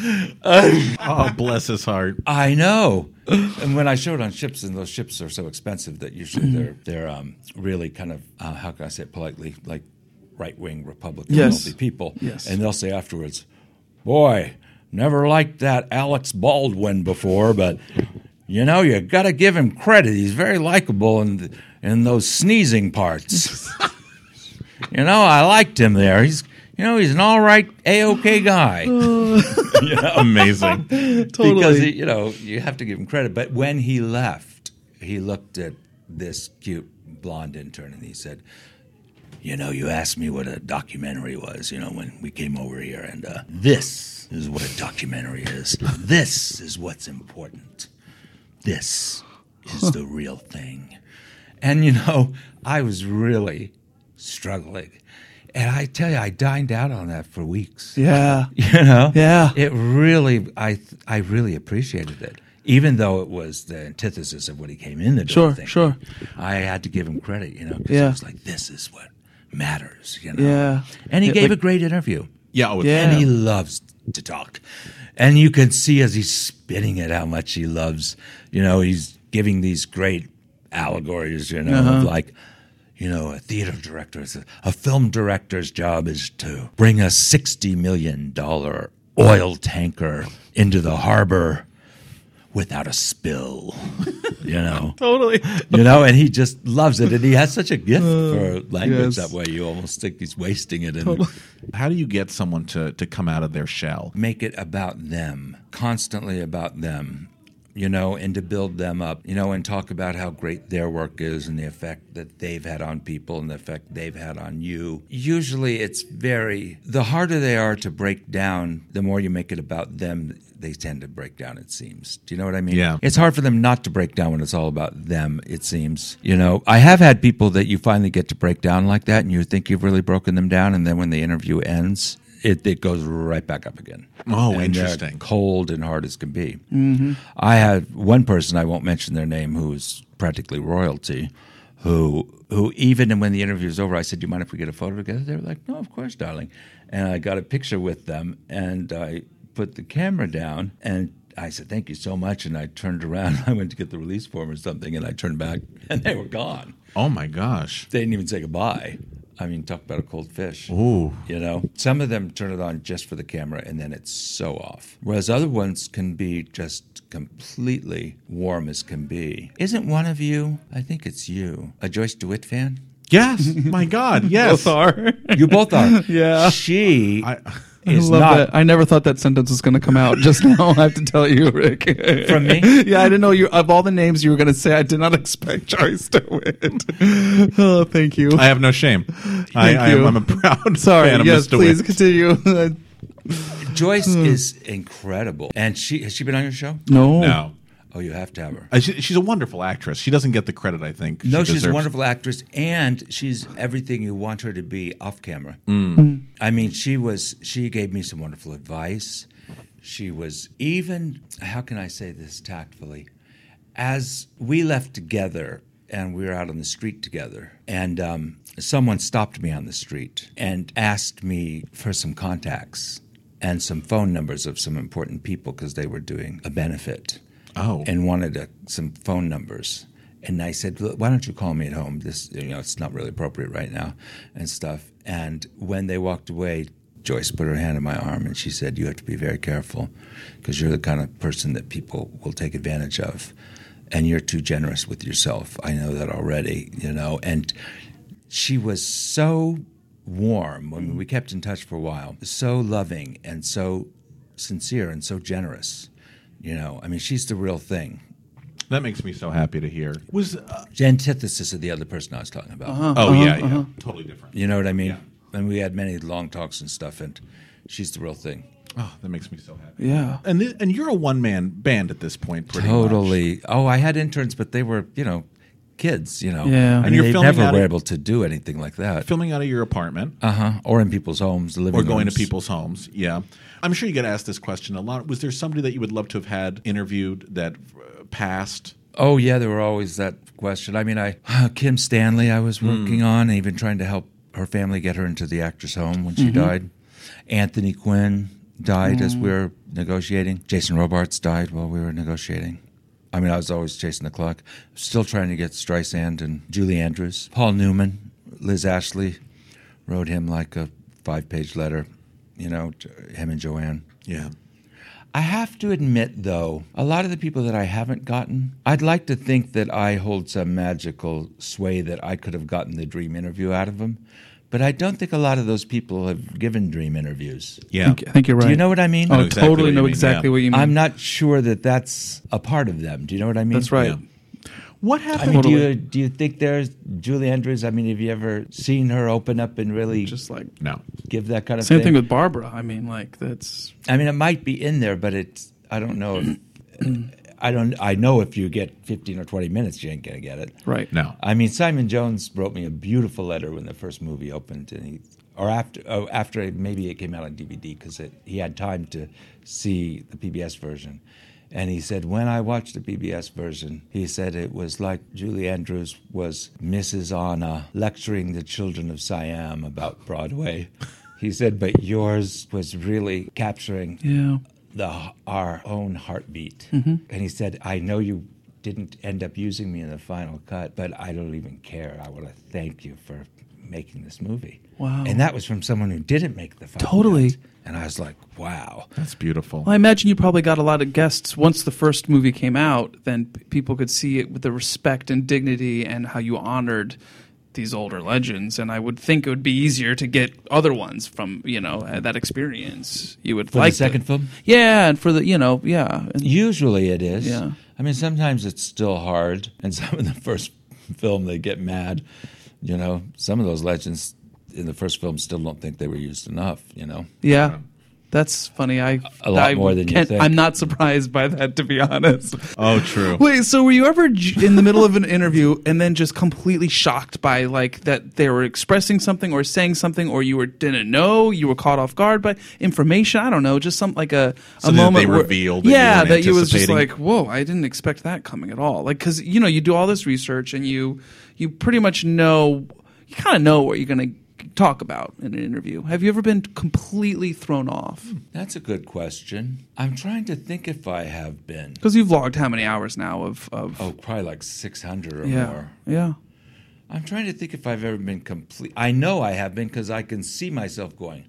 Oh, bless his heart. I know. And when I show it on ships, and those ships are so expensive that usually they're they're um, really kind of, uh, how can I say it politely, like right-wing Republican Yes. wealthy people. Yes. And they'll say afterwards, boy, never liked that Alex Baldwin before, but, you know, you got to give him credit. He's very likable in, in those sneezing parts. You know, I liked him there. He's, you know, he's an all right, A-OK guy. You know? Amazing. Totally. Because, he, you know, you have to give him credit. But when he left, he looked at this cute blonde intern and he said, you know, you asked me what a documentary was, you know, when we came over here. And uh, this is what a documentary is. This is what's important. This is the real thing. And, you know, I was really struggling. And I tell you, I dined out on that for weeks. Yeah. You know? Yeah. It really, I I really appreciated it. Even though it was the antithesis of what he came in the door Sure, thinking. sure. I had to give him credit, you know, because Yeah. it was like, this is what matters, you know? Yeah. And he Yeah, gave like- a great interview. Yeah. Oh, Yeah. And he loves to talk. And you can see as he's spinning it how much he loves, you know, he's giving these great allegories, you know, Uh-huh. of like, you know, a theater director, is a, a film director's job is to bring a sixty million dollars oil tanker into the harbor without a spill, you know. Totally. You know, and he just loves it. And he has such a gift for language yes. that way. You almost think he's wasting it. And How do you get someone to, to come out of their shell? make it about them, constantly about them, you know, and to build them up, you know, and talk about how great their work is and the effect that they've had on people and the effect they've had on you. Usually it's very, the harder they are to break down, the more you make it about them, they tend to break down, it seems. Do you know what I mean? Yeah. It's hard for them not to break down when it's all about them, it seems. You know, I have had people that you finally get to break down like that and you think you've really broken them down, and then when the interview ends, it, it goes right back up again. Oh, And they're interesting. cold and hard as can be. Mm-hmm. I had one person, I won't mention their name, who's practically royalty, who who even when the interview was over, I said, do you mind if we get a photo together? They were like, no, of course, darling. And I got a picture with them, and I put the camera down, and I said, thank you so much. And I turned around. I went to get the release form or something, and I turned back, and they were gone. Oh, my gosh. They didn't even say goodbye. I mean, talk about a cold fish. Ooh. You know, some of them turn it on just for the camera and then it's so off. Whereas other ones can be just completely warm as can be. Isn't one of you, I think it's you, a Joyce DeWitt fan? Yes. My God. Yes. Both are. You both are. Yeah. She I, I is love not. that. I never thought that sentence was going to come out just now. I have to tell you, Rick. From me? Yeah, I didn't know you. Of all the names you were going to say, I did not expect Joyce DeWitt. Oh, thank you. I have no shame. I, I am, I'm a proud Sorry. fan of Yes, Miss DeWitt. please continue. Joyce is incredible. And she has she been on your show? No. No. Oh, you have to have her. Uh, she, she's a wonderful actress. She doesn't get the credit, I think. No, she she's a deserves. wonderful actress, and she's everything you want her to be off camera. Mm. I mean, she was. She gave me some wonderful advice. She was even. How can I say this tactfully? As we left together, and we were out on the street together, and um, someone stopped me on the street and asked me for some contacts and some phone numbers of some important people because they were doing a benefit. Oh. And wanted a, some phone numbers. And I said, "Why don't you call me at home? This, you know, it's not really appropriate right now," and stuff. And when they walked away, Joyce put her hand on my arm and she said, "You have to be very careful because you're the kind of person that people will take advantage of, and you're too generous with yourself. I know that already, you know." And she was so warm. I mean, we kept in touch for a while. So loving and so sincere and so generous. You know, I mean, she's the real thing. That makes me so happy to hear. Was uh, The antithesis of the other person I was talking about. Uh-huh, Oh, uh-huh, yeah, yeah. uh-huh. Totally different. You know what I mean? Yeah. And we had many long talks and stuff, and she's the real thing. Oh, that makes me so happy. Yeah. And th- and you're a one-man band at this point, pretty Totally. much. Oh, I had interns, but they were, you know, kids, you know. Yeah. I And mean, you're they filming never out were of- able to do anything like that. Filming out of your apartment. Uh-huh. Or in people's homes, the living Or going rooms. to people's homes, yeah. I'm sure you get asked this question a lot. Was there somebody that you would love to have had interviewed that uh, passed? Oh, yeah, there were always that question. I mean, I Kim Stanley I was working Hmm. on, and even trying to help her family get her into the actor's home when she Mm-hmm. died. Anthony Quinn died as we were negotiating. Jason Robards died while we were negotiating. I mean, I was always chasing the clock. Still trying to get Streisand and Julie Andrews. Paul Newman, Liz Ashley, wrote him like a five-page letter, you know, to him and Joanne. Yeah. I have to admit, though, a lot of the people that I haven't gotten, I'd like to think that I hold some magical sway that I could have gotten the dream interview out of them. But I don't think a lot of those people have given dream interviews. Yeah. I think, I think you're right. Do you know what I mean? Oh, know exactly totally what you know mean, exactly yeah. what you mean. I'm not sure that that's a part of them. Do you know what I mean? That's right. Yeah. What I happened? mean, do Totally. you, do you think there's Julie Andrews? I mean, have you ever seen her open up and really Just like No. give that kind of same thing? thing with Barbara. I mean, like that's I mean, it might be in there, but it's, I don't know if, I don't, I know if you get fifteen or twenty minutes, you ain't going to get it. right. No. I mean, Simon Jones wrote me a beautiful letter when the first movie opened, and he, or after, oh, after maybe it came out on D V D because he had time to see the P B S version. And he said, when I watched the P B S version, he said it was like Julie Andrews was Missus Anna lecturing the children of Siam about Broadway. He said, but yours was really capturing Yeah. the our own heartbeat. Mm-hmm. And he said, I know you didn't end up using me in the final cut, but I don't even care. I want to thank you for making this movie. Wow. And that was from someone who didn't make the final Totally. cut. And I was like, wow. That's beautiful. Well, I imagine you probably got a lot of guests once the first movie came out. Then p- people could see it with the respect and dignity and how you honored these older legends. And I would think it would be easier to get other ones from you know uh, that experience. You would For like the second to- film? yeah, and for the you know yeah. And- Usually it is. Yeah. I mean, sometimes it's still hard. And some of the first film, they get mad. You know, some of those legends in the first film still don't think they were used enough, you know? Yeah, that's funny. I A lot I more than you can't- think. I'm not surprised by that, to be honest. Oh, true. Wait, so were you ever j- in the middle of an interview and then just completely shocked by like that they were expressing something or saying something, or you were didn't know, you were caught off guard by information? I don't know, just some like a, a Something that moment they where- revealed that you yeah, weren't that you was just anticipating? like, whoa, I didn't expect that coming at all. Like, because you know you do all this research and you you pretty much know, you kind of know what you're gonna talk about in an interview. Have you ever been completely thrown off? That's a good question. I'm trying to think if I have been. Because you've logged how many hours now of, of Oh, probably like six hundred or yeah, more. yeah. I'm trying to think if I've ever been complete. I know I have been because I can see myself going.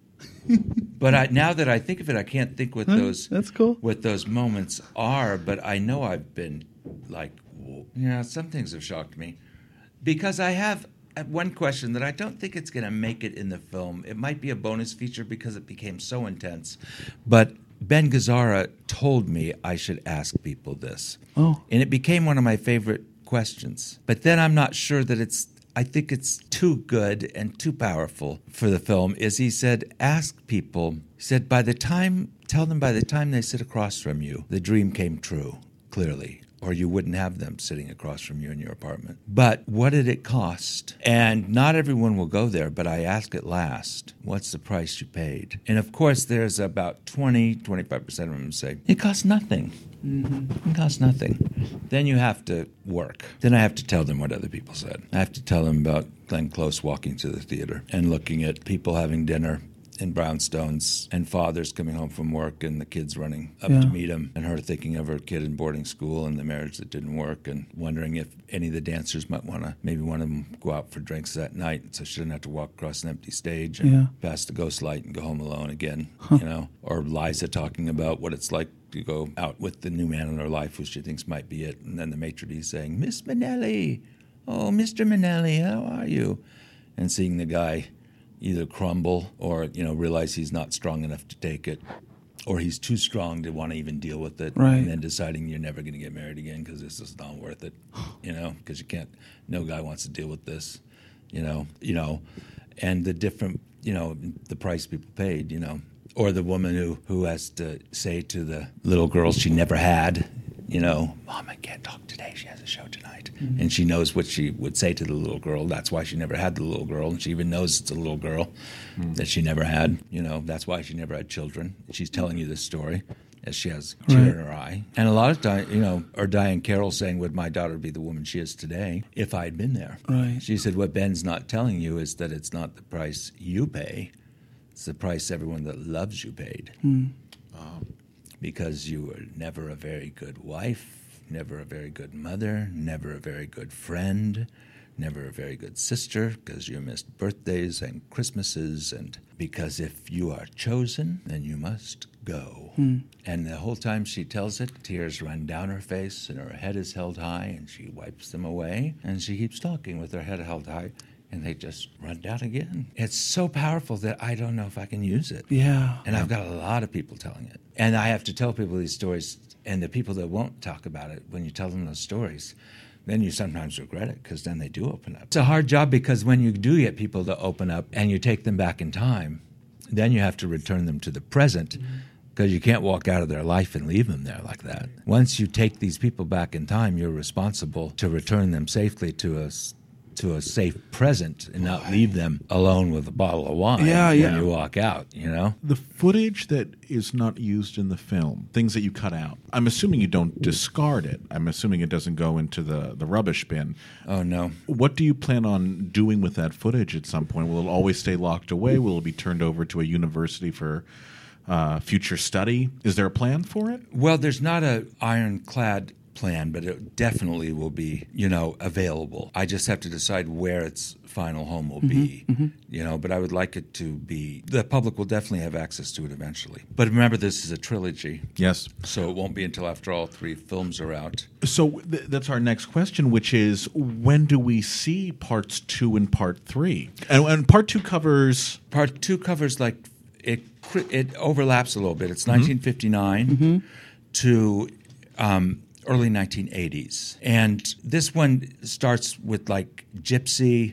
But I, now that I think of it, I can't think what those That's cool. what those moments are. But I know I've been like, you know, some things have shocked me because I have one question that I don't think it's going to make it in the film. It might be a bonus feature because it became so intense. But Ben Gazzara told me I should ask people this. Oh. And it became one of my favorite questions. But then I'm not sure that it's, I think it's too good and too powerful for the film, is he said, ask people, he said, by the time, tell them by the time they sit across from you, the dream came true, clearly. Or you wouldn't have them sitting across from you in your apartment. But what did it cost? And not everyone will go there, but I ask at last, what's the price you paid? And of course, there's about twenty, twenty-five percent of them who say, it costs nothing. Mm-hmm. It costs nothing. Then you have to work. Then I have to tell them what other people said. I have to tell them about Glenn Close walking to the theater and looking at people having dinner in brownstones and fathers coming home from work and the kids running up Yeah. to meet him and her thinking of her kid in boarding school and the marriage that didn't work and wondering if any of the dancers might want to, maybe one of them go out for drinks that night so she didn't have to walk across an empty stage and Yeah. pass the ghost light and go home alone again, huh. you know, or Liza talking about what it's like to go out with the new man in her life who she thinks might be it, and then the maitre d' saying, Miss Minnelli, oh, Mister Minnelli, how are you? And seeing the guy either crumble or, you know, realize he's not strong enough to take it, or he's too strong to want to even deal with it, right. and then deciding you're never going to get married again because this is not worth it, you know, because you can't, no guy wants to deal with this, you know, you know, and the different, you know, the price people paid, you know, or the woman who, who has to say to the little girl she never had, you know, Mom, I can't talk today. She has a show tonight. Mm-hmm. And she knows what she would say to the little girl. That's why she never had the little girl. And she even knows it's a little girl mm-hmm. that she never had. You know, that's why she never had children. She's telling you this story as she has a tear right. in her eye. And a lot of times, you know, or Diane Carroll saying, would my daughter be the woman she is today if I had been there? Right. She said, what Ben's not telling you is that it's not the price you pay. It's the price everyone that loves you paid. Mm. Um, because you were never a very good wife, never a very good mother, never a very good friend, never a very good sister, because you missed birthdays and Christmases, and because if you are chosen, then you must go. Hmm. And the whole time she tells it, tears run down her face, and her head is held high, and she wipes them away, and she keeps talking with her head held high, and they just run down again. It's so powerful that I don't know if I can use it. Yeah. And I've got a lot of people telling it. And I have to tell people these stories, and the people that won't talk about it, when you tell them those stories, then you sometimes regret it because then they do open up. It's a hard job because when you do get people to open up and you take them back in time, then you have to return them to the present because mm-hmm. you can't walk out of their life and leave them there like that. Once you take these people back in time, you're responsible to return them safely to a to a safe present and not leave them alone with a bottle of wine yeah, when yeah. you walk out, you know? The footage that is not used in the film, things that you cut out, I'm assuming you don't discard it. I'm assuming it doesn't go into the, the rubbish bin. Oh, no. What do you plan on doing with that footage at some point? Will it always stay locked away? Will it be turned over to a university for uh, future study? Is there a plan for it? Well, there's not an ironclad plan, but it definitely will be, you know, available. I just have to decide where its final home will mm-hmm, be, mm-hmm. you know, but I would like it to be, the public will definitely have access to it eventually. But remember, this is a trilogy. Yes. So it won't be until after all three films are out. So th- that's our next question, which is, when do we see parts two and part three? And, and part two covers... Part two covers, like, it it overlaps a little bit. It's mm-hmm. nineteen fifty-nine mm-hmm. to... Um, early nineteen eighties. And this one starts with like Gypsy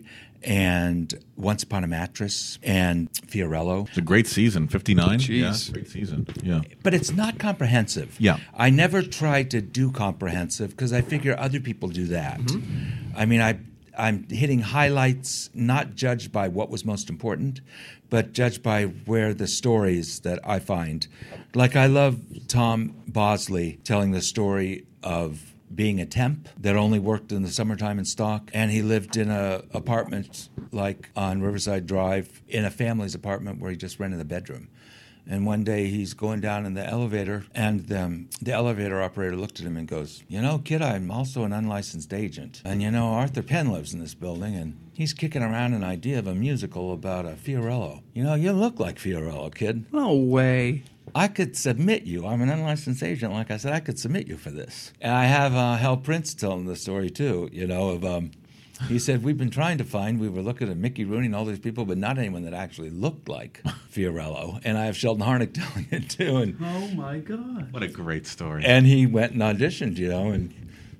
and Once Upon a Mattress and Fiorello. It's a great season, fifty-nine. Jeez. Yeah, great season. Yeah. But it's not comprehensive. Yeah. I never tried to do comprehensive because I figure other people do that. Mm-hmm. I mean, I, I'm hitting highlights, not judged by what was most important, but judged by where the stories that I find. Like I love Tom Bosley telling the story of being a temp that only worked in the summertime in stock, and he lived in a apartment like on Riverside Drive in a family's apartment where he just rented a bedroom. And one day he's going down in the elevator, and um, the elevator operator looked at him and goes, you know, kid, I'm also an unlicensed agent. And, you know, Arthur Penn lives in this building, and he's kicking around an idea of a musical about a Fiorello. You know, you look like Fiorello, kid. No way. I could submit you. I'm an unlicensed agent. Like I said, I could submit you for this. And I have uh, Hal Prince telling the story, too, you know, of... Um, he said, we've been trying to find, we were looking at Mickey Rooney and all these people, but not anyone that actually looked like Fiorello. And I have Sheldon Harnick telling it, too. And, oh, my God. What a great story. And he went and auditioned, you know, and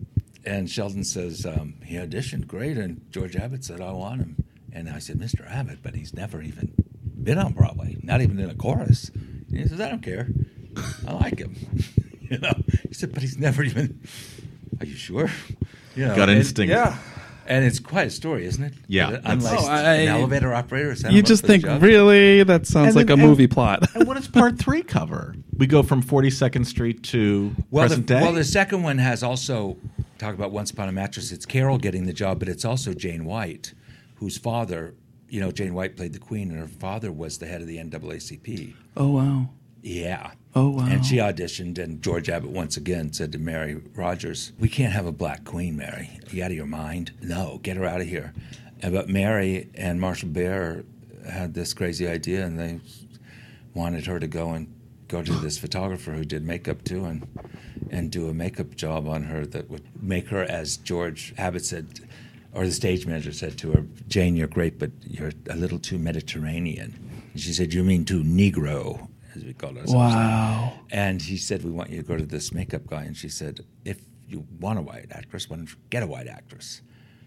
and Sheldon says, um, he auditioned great, and George Abbott said, I want him. And I said, Mister Abbott, but he's never even been on Broadway, not even in a chorus. And he says, I don't care. I like him. You know, he said, but he's never even, are you sure? You know, Got and, instinct. Yeah. And it's quite a story, isn't it? Yeah. Unlike oh, I, an elevator operator. You just think, really? That sounds And like then- a movie plot. And what does part three cover? We go from forty-second Street to well, present the, day? Well, the second one has also, talk about Once Upon a Mattress, it's Carol getting the job, but it's also Jane White, whose father, you know, Jane White played the Queen, and her father was the head of the N double A C P. Oh, wow. Yeah. Oh, wow. And she auditioned, and George Abbott once again said to Mary Rogers, we can't have a black queen, Mary. Are you out of your mind? No, get her out of here. And, but Mary and Marshall Baer had this crazy idea, and they wanted her to go and go to this photographer who did makeup too, and and do a makeup job on her that would make her, as George Abbott said, or the stage manager said to her, Jane, you're great, but you're a little too Mediterranean. And she said, you mean too Negro, as we called ourselves. Wow. And he said, we want you to go to this makeup guy. And she said, if you want a white actress, why don't you get a white actress?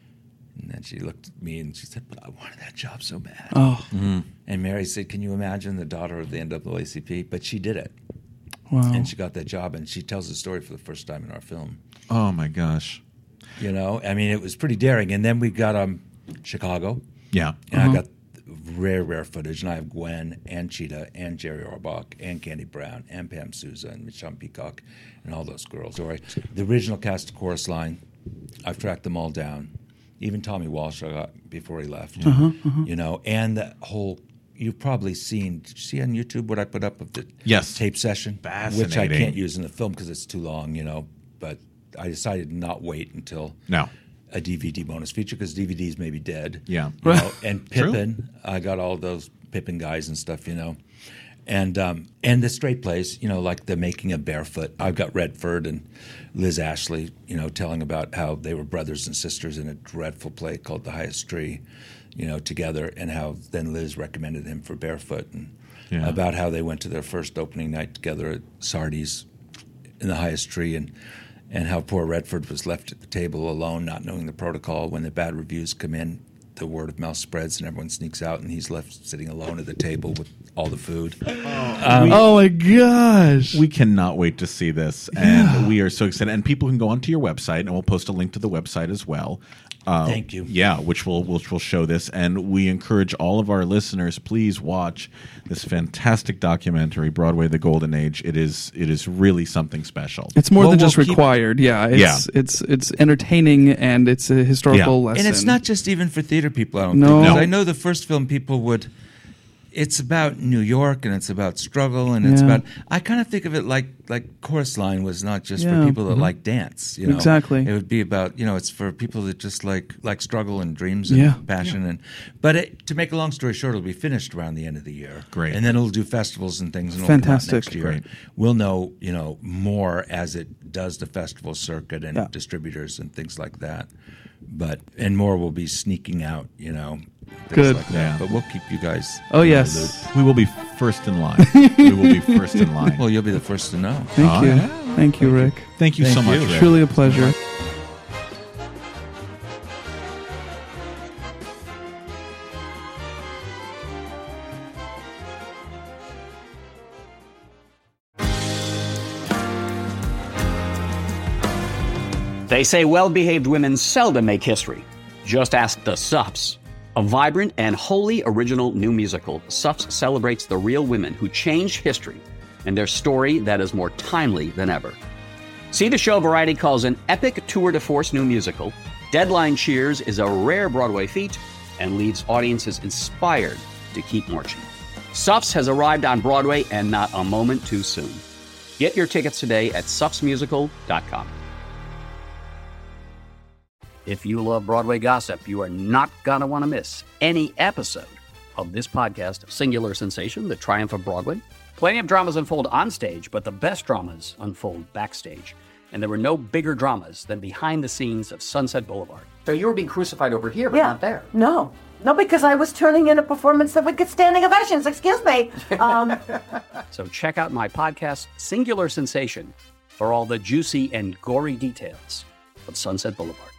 And then she looked at me and she said, but I wanted that job so bad. Oh. Mm-hmm. And Mary said, can you imagine the daughter of the N double A C P? But she did it. Wow. And she got that job, and she tells the story for the first time in our film. Oh, my gosh. You know, I mean, it was pretty daring. And then we got um, Chicago. Yeah. And Uh-huh. I got rare, rare footage. And I have Gwen and Cheetah and Jerry Orbach and Candy Brown and Pam Souza and Michelle Peacock and all those girls. All right. The original cast of Chorus Line, I've tracked them all down. Even Tommy Walsh I got before he left. Uh-huh, uh-huh. You know, and the whole, you've probably seen, did you see on YouTube what I put up of the Yes. tape session? Fascinating. Which I can't use in the film because it's too long, you know. But I decided to not wait until No. a D V D bonus feature because D V Ds may be dead. Yeah. You know, and True. Pippin, I got all those Pippin guys and stuff, you know. And um, and the straight plays, you know, like The Making of Barefoot. I've got Redford and Liz Ashley, you know, telling about how they were brothers and sisters in a dreadful play called The Highest Tree, you know, together, and how then Liz recommended him for Barefoot, and Yeah. about how they went to their first opening night together at Sardi's in The Highest Tree, and and how poor Redford was left at the table alone, not knowing the protocol. When the bad reviews come in, the word of mouth spreads and everyone sneaks out, and he's left sitting alone at the table with all the food. Um, Oh, my gosh. We cannot wait to see this, and Yeah. we are so excited. And people can go onto your website, and we'll post a link to the website as well. Uh, Thank you. Yeah, which will which will show this, and we encourage all of our listeners, please watch this fantastic documentary, Broadway: The Golden Age. It is it is really something special. It's more Well, than we'll just keep- required. Yeah. It's, Yeah. it's it's entertaining, and it's a historical Yeah. lesson. And it's not just even for theater people, I don't No. think. 'Cause No. I know the first film people would, it's about New York, and it's about struggle, and it's Yeah. about, I kind of think of it like, like Chorus Line was not just Yeah. for people that Mhm. like dance, you know. Exactly. It would be about, you know, it's for people that just like, like struggle and dreams and Yeah. passion. and But it, to make a long story short, it'll be finished around the end of the year. Great. And then it'll do festivals and things. And it'll come out Fantastic. next year. Great. We'll know, you know, more as it does the festival circuit and Yeah. distributors and things like that. But and more will be sneaking out, you know. things Good. Like that. Yeah. But we'll keep you guys. Oh, in the yes. loop. We will be first in line. we will be first in line. Well, you'll be the first to know. Thank Oh, you. yeah. Thank you, Rick. Thank you Thank so much, you. Rick. Truly a pleasure. They say well-behaved women seldom make history. Just ask the Suffs. A vibrant and wholly original new musical, Suffs celebrates the real women who changed history and their story that is more timely than ever. See the show Variety calls an epic tour de force new musical. Deadline cheers is a rare Broadway feat and leaves audiences inspired to keep marching. Suffs has arrived on Broadway, and not a moment too soon. Get your tickets today at suffs musical dot com. If you love Broadway gossip, you are not going to want to miss any episode of this podcast, Singular Sensation, The Triumph of Broadway. Plenty of dramas unfold on stage, but the best dramas unfold backstage. And there were no bigger dramas than behind the scenes of Sunset Boulevard. So you were being crucified over here, but Yeah. not there. No. No, because I was turning in a performance that would get standing ovations. Excuse me. Um, So check out my podcast, Singular Sensation, for all the juicy and gory details of Sunset Boulevard.